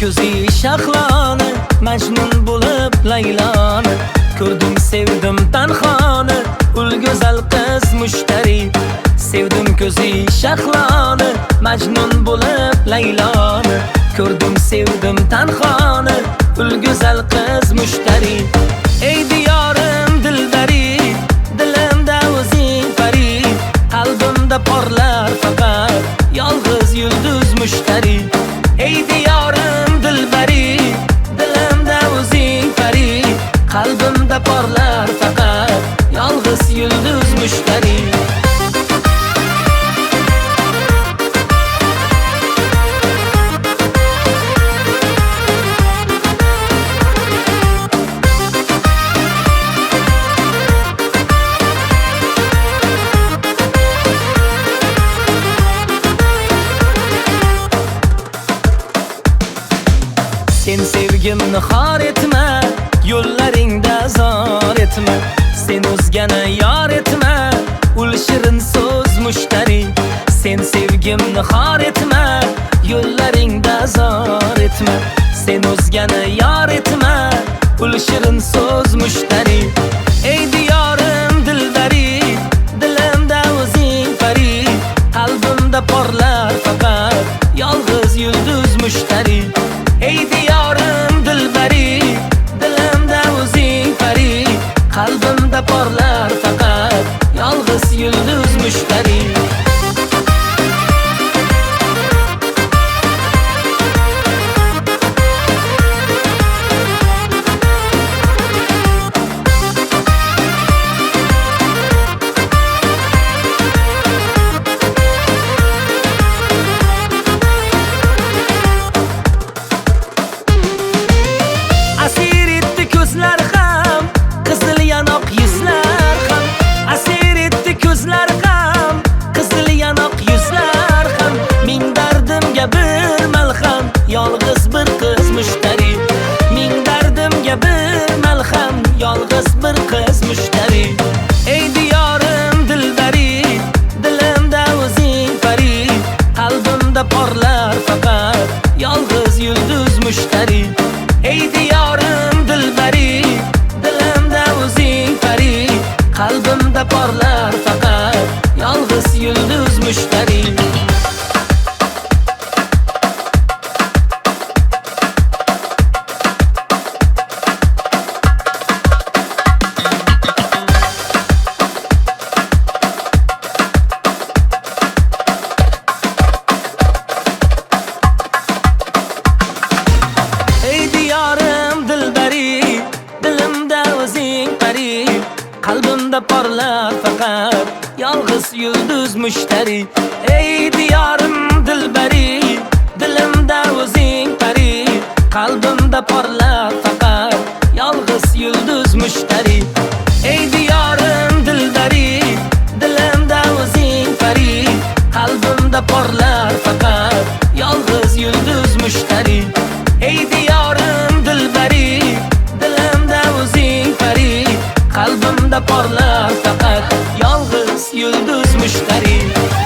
ko'zi shahloni, majnun bo'lib Layloni. Ko'rdim sevdim tanhoni, ul go'zal qiz mushtari. Sevdim ko'zi shahloni, majnun bo'lib Layloni. Ko'rdim sevdim tanhoni, ul go'zal qiz mushtari. Ey diyorim dilbari, dilimda o'zing pari. Qalbimda porlar faqat yolg'iz yulduz mushtari. Ey diyorim dilbari, dilimda o'zing pari. Qalbimda porlar faqat yolg'iz yulduz mushtari. Sen sevgimni xor etma, yo'llaringda zor etma. Sen o'zgani yor etma, ul shirin so'z mushtari. Sen sevgimni xor etma, yo'llaringda zor etma. Sen o'zgani yor etma, ul shirin so'z mushtari. Ey diyorim dilbari, dilimda o'zing pari. Qalbimda porlar faqat yolg'iz yulduz mushtari. Ey diyorim dilbari, dilimda o'zing pari. Qalbimda porlar faqat yolg'iz yulduz mushtari. Yolg'iz bir qiz mushtari. Ming dardimga bir malham, yolg'iz bir qiz mushtari. Ey diyorim dilbari, dilimda o'zing pari. Qalbimda porlar faqat yolg'iz yulduz mushtari. Ey diyorim dilbari, dilimda o'zing pari. Qalbimda porlar faqat yolg'iz yulduz mushtari. Qalbimda porlar faqat yolg'iz yulduz mushtari. Ey diyorim dilbari, dilimda o'zing pari. Qalbimda porlar faqat yolg'iz yulduz mushtari. Ey diyorim dilbari, dilimda o'zing pari. Qalbimda porlar faqat yolg'iz yulduz mushtari. Ey diyorim dilbari, dilimda o'zing pari. Qalbimda porlar faqat yolg'iz yulduz mushtari.